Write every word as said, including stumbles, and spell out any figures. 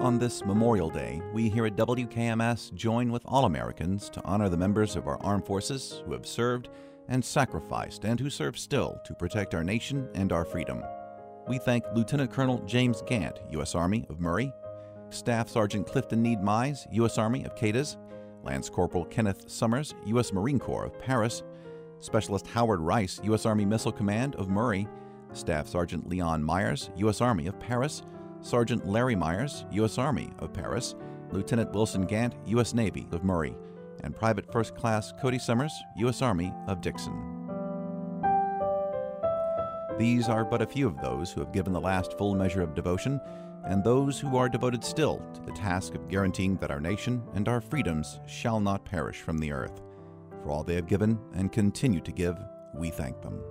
On this Memorial Day, we here at W K M S join with all Americans to honor the members of our armed forces who have served and sacrificed and who serve still to protect our nation and our freedom. We thank Lieutenant Colonel James Gant, U S Army of Murray, Staff Sergeant Clifton Need Mize, U S Army of Cadiz, Lance Corporal Kenneth Summers, U S Marine Corps of Paris, Specialist Howard Rice, U S Army Missile Command of Murray, Staff Sergeant Leon Myers, U S Army of Paris, Sergeant Larry Myers, U S Army of Paris, Lieutenant Wilson Gant, U S Navy of Murray, and Private First Class Cody Summers, U S Army of Dixon. These are but a few of those who have given the last full measure of devotion, and those who are devoted still to the task of guaranteeing that our nation and our freedoms shall not perish from the earth. For all they have given and continue to give, we thank them.